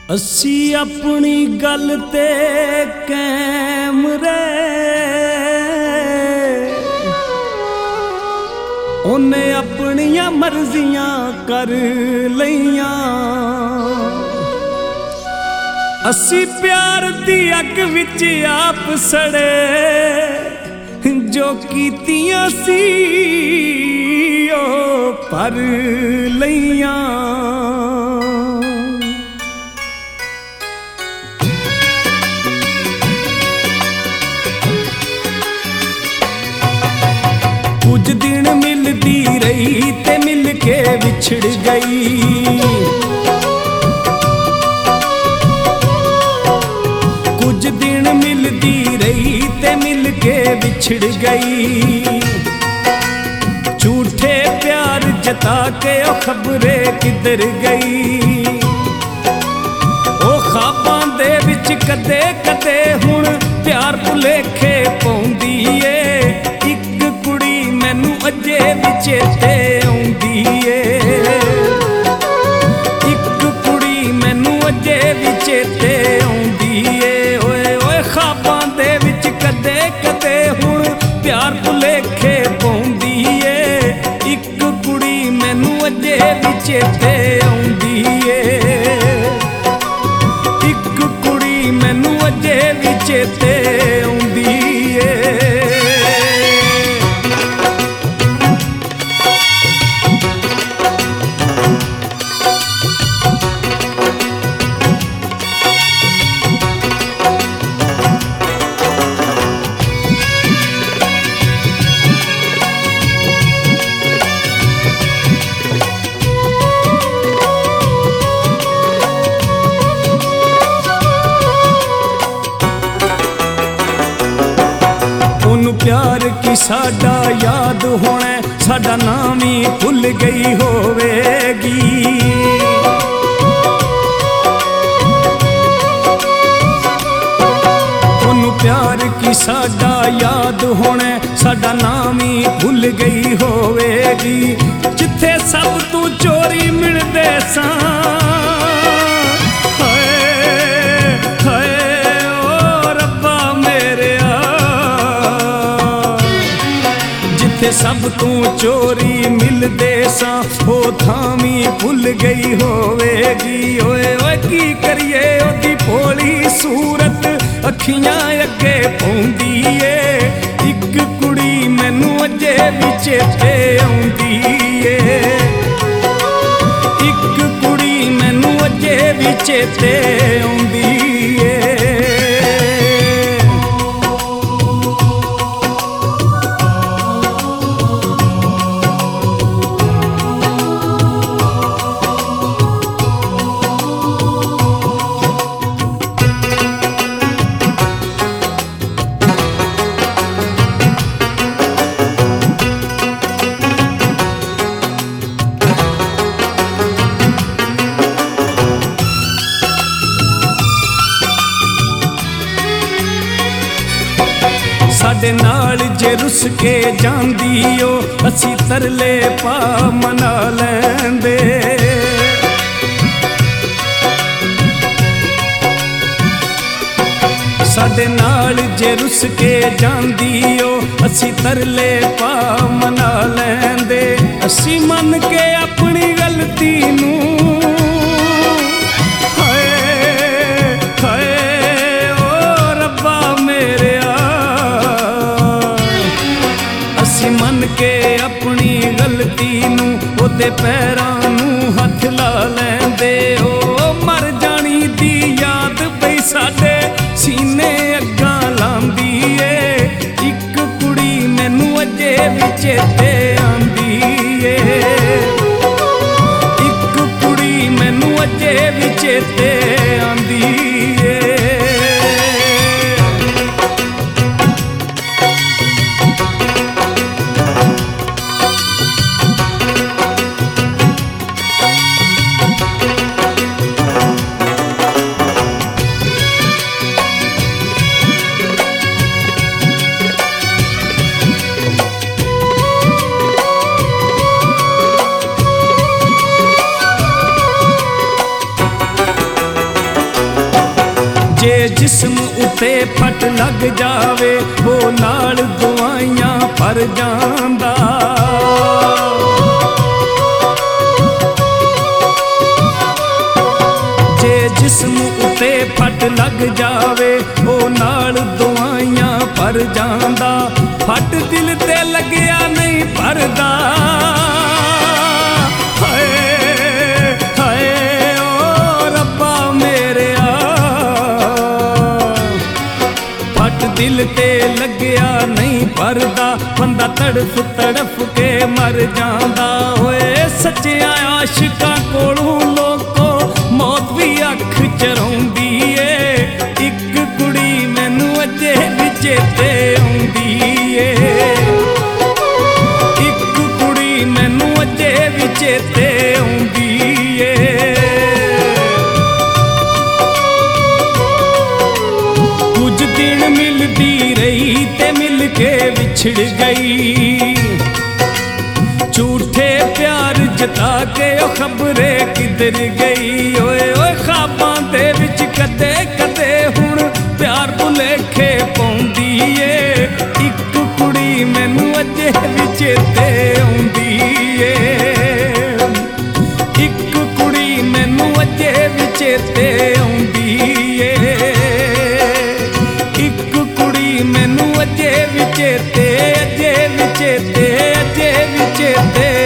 असी अपनी गल ते कैम रहे, उन्हें अपनियां मर्जियां कर लईयां। असी प्यार दी अग विच आप सड़े, जो कीतियां सी ओ पर लईयां। कुछ दिन मिलती रही ते मिल के बिछड़ गई, कुछ दिन मिलती रही ते मिल के बिछड़ गई। झूठे प्यार जता के ओ खबरे किधर गई। ओ ख्वाबां दे विच कदे कदे हुण प्यार भुलेखे पौंदी ए। मैनू अजे भी चेते आउंदी ए, इक कुड़ी मैनू अजे भी चेते आउंदी ए। ओए ओए ख्वाबां दे विच कदे कदे हुण प्यार भुलेखे पौंदी ए। इक कुड़ी मैनू अजे भी चेते आउंदी ए, इक कुड़ी मैनू अजे भी चेते आउंदी ए। प्यार की साडा याद होना, साडा नाम ही भुल गई होवेगी। उन्होंने प्यार की साडा याद होना, साडा नाम ही भुल गई होवेगी। जिथे सब तू चोरी मिलदे सा, सब तू चोरी मिलदे सा, ओ थामी भुल गई होवेगी। ओए ओए की करिए ओदी भोली सूरत अखियां अगे पौंदी ए। इक कुड़ी मैनू अजे भी चेते आउंदी ए, इक कुड़ी मैनू अजे भी चेते आउंदी ए। साडे नाल जे रुस के जांदी ओ, असी तरले पा मना लैंदे। साडे नाल जे रुस के जांदी ओ, असी तरले पा मना लैंदे। असी मन के अपनी गलती नू मन के अपनी गलती नू ओदे पैरां नू हथ ला लैंदे। ओ मर जानी दी याद पई साडे सीने अग्गां लांदी ए। इक कुड़ी मैनू अजे भी चेते आंदी ए, इक कुड़ी मैनू अजे भी चेते आंदी ए। जिस्म उते फट लग जावे वो नाल दवाइयां भर जांदा। जे जिस्म उते फट लग जावे वो नाल दवाइयां भर जांदा। फट दिल ते लग्या नहीं भरदा। दिल ते लग्या नहीं भरदा बंदा तड़फ तड़फ के मर जांदा। होए सच्चिया आशिकां कोलों लोको मौत भी अख चराउंदी ए। इक कुड़ी मैनू अजे भी चेते आउंदी ए। इक कुड़ी मैनू अजे भी चेते आउंदी ए। कुछ दिन मिलदी रही ते मिल के विछड़ गई। झूठे प्यार जता के ओ खबरे किधर गई। ओए ओए ख्वाबां दे विच कदे कदे हुण प्यार भुलेखे पाउंदी ए। इक कुड़ी मैनू अजे भी चेते आउंदी ए। इक कुड़ी मैनू अजे भी चेते आउंदी ए। मैनू अजे भी चेते अजे भी चेते अजे भी चेते